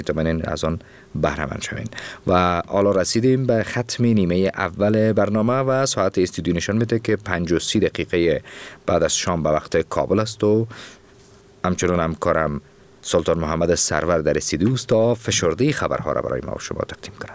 میتونین از آن بهره مند شوین. و حالا رسیدیم به ختم نیمه اول برنامه و ساعت استودیو نشان میده که 5:30 دقیقه بعد از شام به وقت کابل است و همچنان همکارم سلطان محمد سرور در استودیو است تا فشرده خبرها را برای ما و شما تقدیم کند.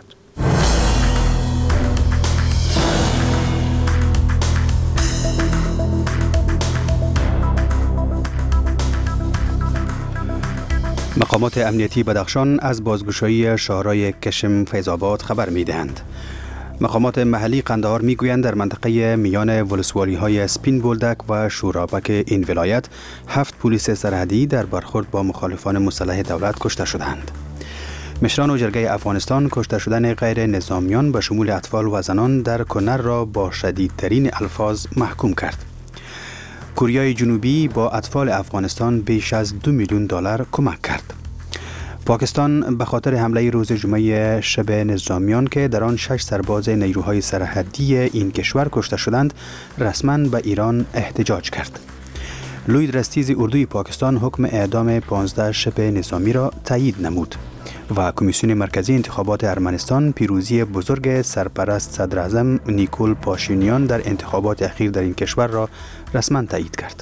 مقامات امنیتی بدخشان از بازگشایی شهرهای کشم فیض‌آباد خبر می‌دهند. مقامات محلی قندهار میگویند در منطقه میان ولسوالی‌های سپین بولدک و شورابک این ولایت 7 پلیس سرحدی در برخورد با مخالفان مسلح دولت کشته شدند. مشران و جرگه افغانستان کشته شدن غیر نظامیان به شمول اطفال و زنان در کنر را با شدیدترین الفاظ محکوم کرد. کره جنوبی با اطفال افغانستان بیش از $2 میلیون کمک کرد. پاکستان به خاطر حمله روز جمعه شب نظامیان که در آن 6 سرباز نیروهای سرحدی این کشور کشته شدند رسما به ایران احتجاج کرد. لوید رستیز اردوی پاکستان حکم اعدام 15 شب نظامی را تایید نمود و کمیسیون مرکزی انتخابات ارمنستان پیروزی بزرگ سرپرست صدر اعظم نیکول پاشینیان در انتخابات اخیر در این کشور را رسما تایید کرد.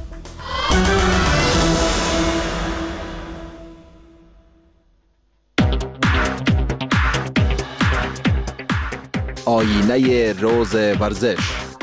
آینه روز ورزش.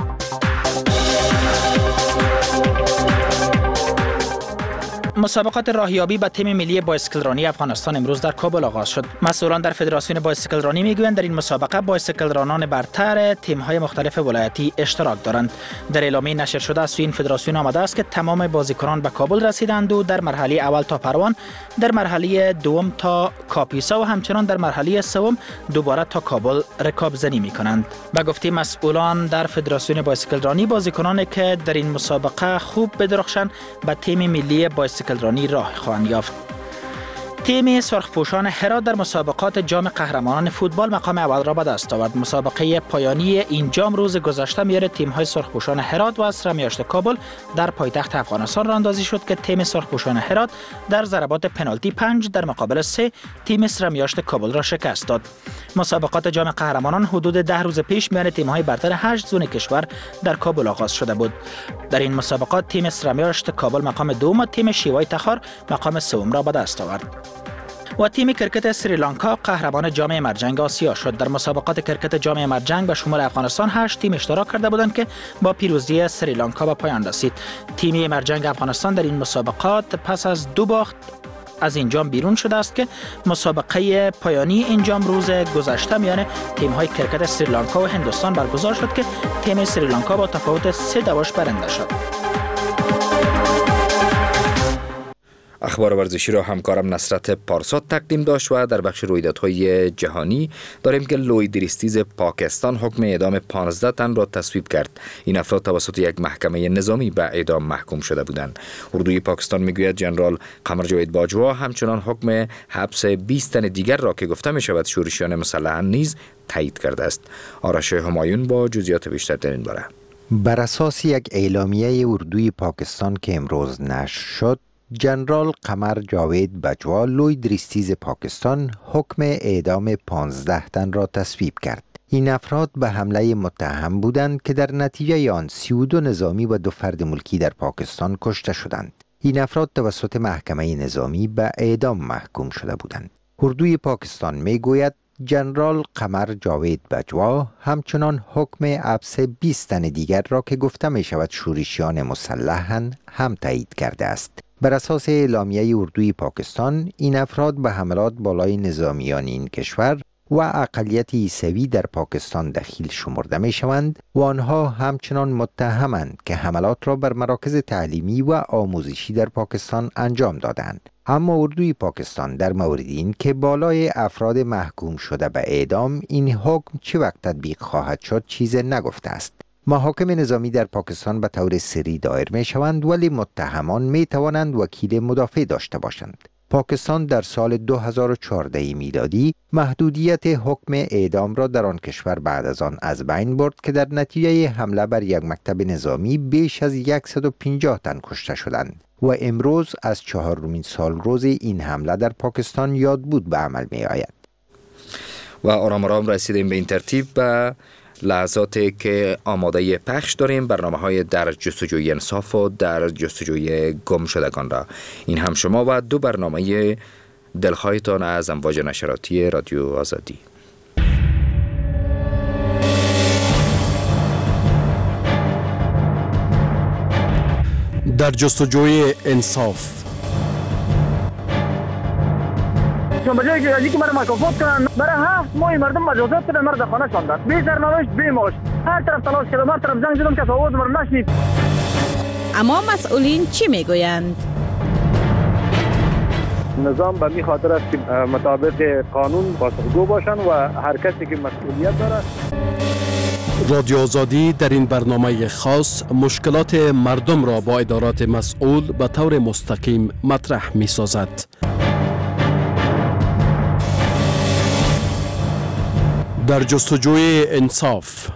مسابقات راهیابی به تیم ملی بایسکلرانی افغانستان امروز در کابل آغاز شد. مسئولان در فدراسیون بایسکلرانی میگویند در این مسابقه بایسکلرانان برتر تیم‌های مختلف ولایتی اشتراک دارند. در اعلامیه نشر شده از این فدراسیون آمده است که تمام بازیکنان به کابل رسیدند و در مرحله اول تا پروان، در مرحله دوم تا کاپیسا و همچنان در مرحله سوم دوباره تا کابل رکابزنی می‌کنند. به گفته مسئولان در فدراسیون بایسکلرانی، بازیکنانی که در این مسابقه خوب بدرخشند به تیم ملی بایسکلرانی راه خواهند یافت. تیم سرخپوشان هرات در مسابقات جام قهرمانان فوتبال مقام اول را به دست آورد. مسابقه پایانی این جام روز گذشته میان تیم‌های سرخپوشان هرات و اسرمیاشت کابل در پایتخت افغانستان راه اندازی شد که تیم سرخپوشان هرات در ضربات پنالتی 5 در مقابل 3 تیم اسرمیاشت کابل را شکست داد. مسابقات جام قهرمانان حدود 10 روز پیش میان تیم‌های برتر 8 زون کشور در کابل آغاز شده بود. در این مسابقات تیم اسرمیاشت کابل مقام دوم و تیم شیوای تخار مقام سوم را به دست آورد. و تیم کرکت سریلانکا قهرمان جام مرجنگ آسیا شد. در مسابقات کرکت جام مرجنگ به شمول افغانستان 8 تیم اشتراک کرده بودند که با پیروزی سریلانکا به پایان رسید. تیم مرجنگ افغانستان در این مسابقات پس از 2 باخت از این جام بیرون شده است که مسابقه پایانی این جام روز گذشته میان تیم‌های کرکت سریلانکا و هندوستان برگزار شد که تیم سریلانکا با تفاوت 3 دواش برنده شد. اخبار ورزشی را همکارم نصرت پارسا تقدیم داشت و در بخش رویدادهای جهانی داریم که لوید رستیز پاکستان حکم اعدام 15 تن را تصویب کرد. این افراد توسط یک محکمه نظامی به اعدام محکوم شده بودند. اردوی پاکستان میگوید جنرال قمر جاوید باجوا همچنان حکم حبس 20 تن دیگر را که گفته می شود شورشیان مسلحان نیز تایید کرده است. آرش همایون با جزئیات بیشتر در این باره. بر اساس یک اعلامیه اردوی پاکستان که امروز نشر شد، جنرال قمر جاوید باجوا لوید رستیز پاکستان حکم اعدام 15 تن را تصویب کرد. این افراد به حمله متهم بودند که در نتیجه آن 32 نظامی و 2 فرد ملکی در پاکستان کشته شدند. این افراد توسط محکمه نظامی به اعدام محکوم شده بودند. اردوی پاکستان میگوید جنرال قمر جاوید باجوا همچنان حکم حبس 20 تن دیگر را که گفته می شود شورشیان مسلحاً هم تایید کرده است. بر اساس اعلامیه اردوی پاکستان، این افراد به حملات بالای نظامیان این کشور و اقلیت عیسوی در پاکستان دخیل شمرده می شوند و آنها همچنان متهمند که حملات را بر مراکز تعلیمی و آموزشی در پاکستان انجام دادند. اما اردوی پاکستان در مورد این که بالای افراد محکوم شده به اعدام این حکم چه وقت تطبیق خواهد شد چیز نگفته است. محاکم نظامی در پاکستان به طور سری دایر می شوند ولی متهمان می توانند وکیل مدافع داشته باشند. پاکستان در سال 2014 میلادی محدودیت حکم اعدام را در آن کشور بعد از آن از بین برد که در نتیجه حمله بر یک مکتب نظامی بیش از 150 تن کشته شدند. و امروز از 4مین سال روز این حمله در پاکستان یادبود به عمل می آید. و آرام آرام رسیدیم به این ترتیب به لحظاتی که آماده پخش داریم برنامه‌های در جستجوی انصاف و در جستجوی گم شدگان را. این هم شما و 2 برنامه دلخواهتان از امواج نشراتی رادیو آزادی. در جستجوی انصاف. بجای که ازی که مرا مکافات کنن، برای 7 ماه مردم مجازات کردن، مرا در خانه شاندن، بی سرنوشت بی معاش. هر طرف تلاش کردم، هر طرف زنگ زدم که آواز مرا نشنید. اما مسئولین چی میگویند؟ نظام به می خاطر است که مطابق قانون پاسخگو باشند و هر کسی که مسئولیت داره. رادیو آزادی در این برنامه خاص مشکلات مردم را با ادارات مسئول به طور مستقیم مطرح می سازد. در جستجوی انصاف.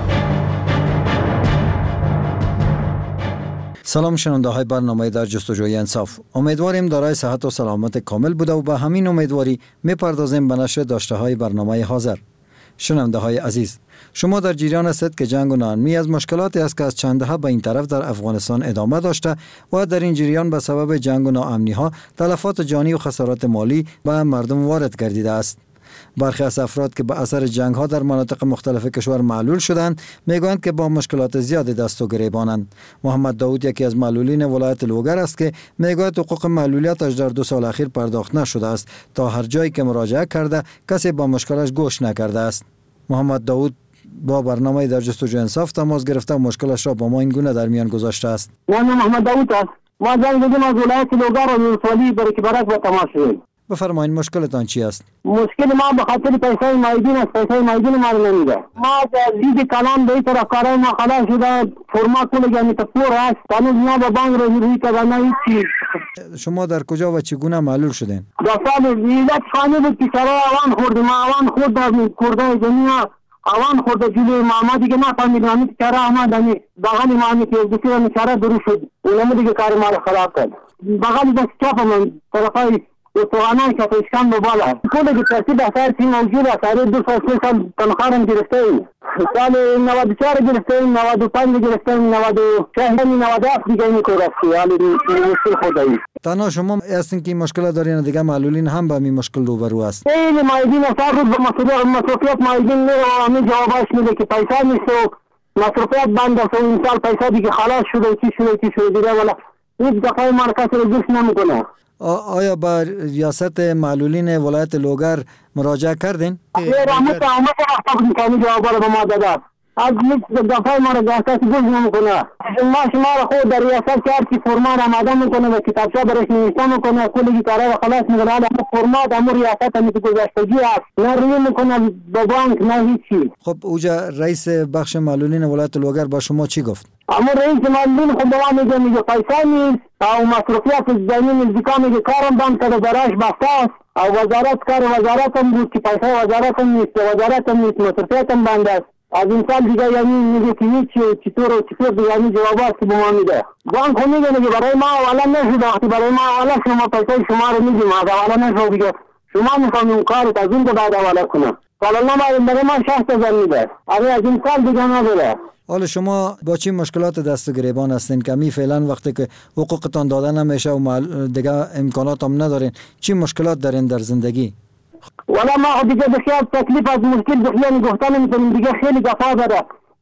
سلام شنونده های برنامه در جستجوی انصاف. امیدواریم دارای صحت و سلامت کامل بوده و به همین امیدواری میپردازیم به نشر داشته های برنامه حاضر. شنونده های عزیز، شما در جریان هستید که جنگ و ناامنی از مشکلاتی است که از چند دهه به این طرف در افغانستان ادامه داشته و در این جریان به سبب جنگ و ناامنی ها تلفات جانی و خسارات مالی به مردم وارد گردیده است. برخی از افراد که به اثر جنگ ها در مناطق مختلف کشور معلول شدند میگویند که با مشکلات زیادی دست و گریبانند. محمد داود یکی از معلولین ولایت لوگر است که میگوید حقوق معلولیتش در 2 سال اخیر پرداخت نشده است تا هر جایی که مراجعه کرده کسی با مشکلش گوش نکرده است. محمد داود با برنامه در جستجوی انصاف تماس گرفته و مشکلش را با ما این گونه در میان گذاشته است. من محمد داود است. ما زنگ زدم از ولایت لوگر و ولسوالی برک با تماس شدیم. بفرمایید مشکلتان چی است؟ مشکل ما به خاطر پیسه مایدین است. پیسه مایدین ما نمیده. ما از دید کلام به طرف کارای ما خلاص شده. فرما کل یعنی تپور است. هنوز ما به بانک روی کردن هیچ. شما در کجا و چگونه معلول شدین؟ در سال میلاد خانه بود که سرای اوان خورد. ما اوان خورد در کرده دنیا. اوان خورد جلوی ما دیگه نفهمیدم. همی چرا آمدنی بغل ما همی که بسیار چرا درو شد. اونم دیگه کار ما را خراب کرد. بغل دست چپ من طرفای توانان که پیشکم بالا کلی که ترتیب اثر چی موجود است. هر 2 سال 3 سال تنخواهم گرفته ایم. سال 94 گرفته ایم، 95 گرفته ایم، 96 97 دیگه این کار است. حالی مشکل خودایی. تنها شما هستین که مشکل دارین، دیگه معلولین هم به این مشکل روبرو است. این مایدین اثر رو به مصروفیت مایدین میره و همین جوابش میده که پیسه نیست و مصروفیت بند است و این سال پیسه دیگه خلاص شده و چی شده دیگه ولی هیچ دفعه مرکز رو گوش نمیکنه. آیا با ریاست معلولین ولایت لوگر مراجعه کردین؟ رحمت وقت میکنی جواب رو به ما داده. از دفعه ما را ریاست گوش نمیکنه. شما را خود در ریاست کرد که فرمان آماده میکنه و کتابچه برش نوشته میکنه کلی کارا را خلاص میکنه. فرمان در ریاست همی که گذشتگی است. نه روی میکنه به بانک نه هیچی. خب اوجا رئیس بخش معلولین ولایت لوگر با شما چی گفت؟ اما رئیس معلولین خود به ما میگه پیسه نیست او مصروفیت زمین نزدیکا میگه کارم بند کرده براش بسته است او وزارت کار وزارت هم بود که پیسه وزارت هم نیست وزارت هم نیست مصروفیت هم بند است. از این سال دیگه یعنی میگه که هیچ چطور یعنی جواب است که به ما میده. بانک هم میگه که برای ما اولا نشده وقتی برای ما اولا شما پیسه شما رو میدیم از اولا نشده دیگه شما میخوام این کارت از این که بعد اولا کنم. سالا برای ما 60,000 میده. اگه از این سال دیگه نبوده. حالا شما با چی مشکلات دست و گریبان هستین که می فعلا وقتی که حقوقتان داده نمیشه و دیگه امکانات هم ندارین چی مشکلات دارین در زندگی؟ والا ما دیگه بخیار تکلیف از مشکل بخیار گفتن میکنیم دیگه خیلی گفا داره.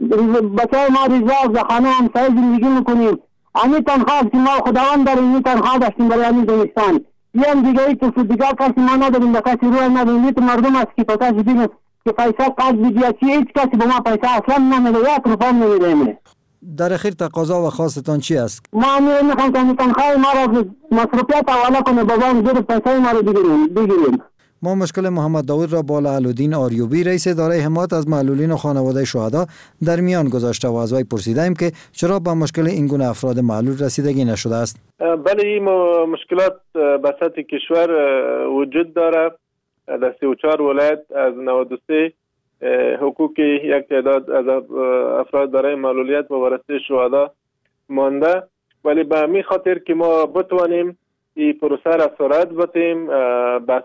بچه ما ریزا از خانه هم سای زندگی میکنیم. امی تنخواه که ما خداوند داریم این تنخواه داشتیم برای امی زمستان. یه دیگه ای تو دیگه کسی ما نداریم کسی روی نداریم این مردم است که پتاش بینه که پیسه قد بگیه چی هیچ کسی به ما پیسه اصلا نمیده یک روپا نمیده. در اخیر تقاضا و خواستتان چی است؟ ما میخوام که تنخواه ما را مصروفیت حواله کنه بابام زیر پیسه ما رو بگیریم. ما مشکل محمد داود را با لعلالدین آریوبی رئیس اداره حمایت از معلولین و خانواده شهدا در میان گذاشته و از وی پرسیدیم که چرا به مشکل این گونه افراد معلول رسیدگی نشده است. بله این مشکلات به سطح کشور وجود داره. در 34 ولایت از 93 حقوق یک تعداد از افراد برای معلولیت و وارثه شهدا مانده ولی به همین خاطر که ما بتوانیم این پروسه را سرعت بدیم